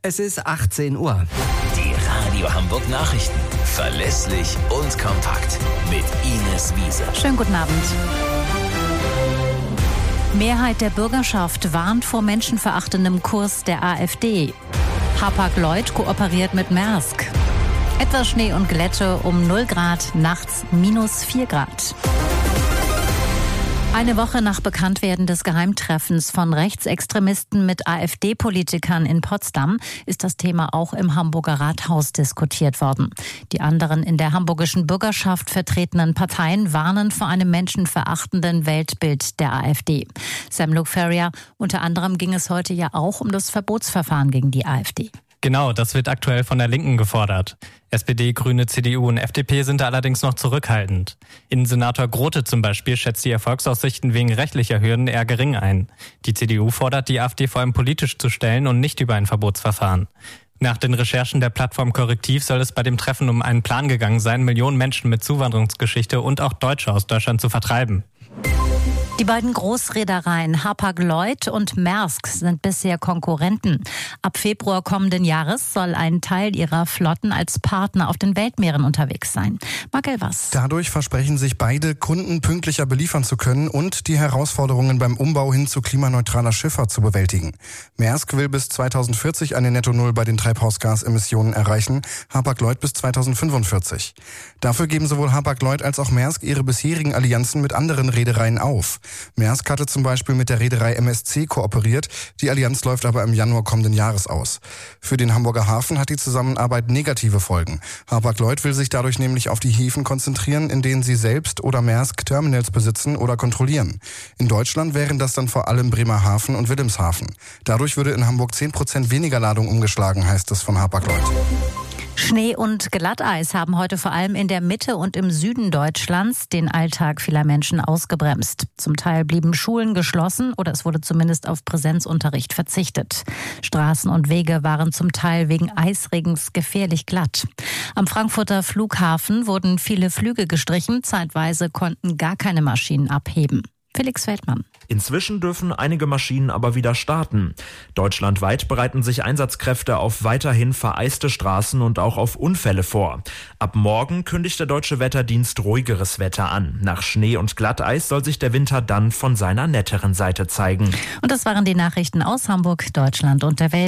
Es ist 18 Uhr. Die Radio Hamburg Nachrichten. Verlässlich und kompakt. Mit Ines Wiese. Schönen guten Abend. Mehrheit der Bürgerschaft warnt vor menschenverachtendem Kurs der AfD. Hapag-Lloyd kooperiert mit Maersk. Etwas Schnee und Glätte um 0 Grad, nachts -4 Grad. Eine Woche nach Bekanntwerden des Geheimtreffens von Rechtsextremisten mit AfD-Politikern in Potsdam ist das Thema auch im Hamburger Rathaus diskutiert worden. Die anderen in der hamburgischen Bürgerschaft vertretenen Parteien warnen vor einem menschenverachtenden Weltbild der AfD. Sam Luke Ferrier, unter anderem ging es heute ja auch um das Verbotsverfahren gegen die AfD. Genau, das wird aktuell von der Linken gefordert. SPD, Grüne, CDU und FDP sind da allerdings noch zurückhaltend. Innensenator Grote zum Beispiel schätzt die Erfolgsaussichten wegen rechtlicher Hürden eher gering ein. Die CDU fordert, die AfD vor allem politisch zu stellen und nicht über ein Verbotsverfahren. Nach den Recherchen der Plattform Korrektiv soll es bei dem Treffen um einen Plan gegangen sein, Millionen Menschen mit Zuwanderungsgeschichte und auch Deutsche aus Deutschland zu vertreiben. Die beiden Großreedereien Hapag-Lloyd und Maersk sind bisher Konkurrenten. Ab Februar kommenden Jahres soll ein Teil ihrer Flotten als Partner auf den Weltmeeren unterwegs sein. Marc Elvers. Dadurch versprechen sich beide, Kunden pünktlicher beliefern zu können und die Herausforderungen beim Umbau hin zu klimaneutraler Schifffahrt zu bewältigen. Maersk will bis 2040 eine Netto-Null bei den Treibhausgasemissionen erreichen, Hapag-Lloyd bis 2045. Dafür geben sowohl Hapag-Lloyd als auch Maersk ihre bisherigen Allianzen mit anderen Reedereien auf. Maersk hatte zum Beispiel mit der Reederei MSC kooperiert, die Allianz läuft aber im Januar kommenden Jahres aus. Für den Hamburger Hafen hat die Zusammenarbeit negative Folgen. Hapag-Lloyd will sich dadurch nämlich auf die Häfen konzentrieren, in denen sie selbst oder Maersk Terminals besitzen oder kontrollieren. In Deutschland wären das dann vor allem Bremerhaven und Wilhelmshaven. Dadurch würde in Hamburg 10% weniger Ladung umgeschlagen, heißt es von Hapag-Lloyd. Schnee und Glatteis haben heute vor allem in der Mitte und im Süden Deutschlands den Alltag vieler Menschen ausgebremst. Zum Teil blieben Schulen geschlossen oder es wurde zumindest auf Präsenzunterricht verzichtet. Straßen und Wege waren zum Teil wegen Eisregens gefährlich glatt. Am Frankfurter Flughafen wurden viele Flüge gestrichen, zeitweise konnten gar keine Maschinen abheben. Felix Feldmann. Inzwischen dürfen einige Maschinen aber wieder starten. Deutschlandweit bereiten sich Einsatzkräfte auf weiterhin vereiste Straßen und auch auf Unfälle vor. Ab morgen kündigt der Deutsche Wetterdienst ruhigeres Wetter an. Nach Schnee und Glatteis soll sich der Winter dann von seiner netteren Seite zeigen. Und das waren die Nachrichten aus Hamburg, Deutschland und der Welt.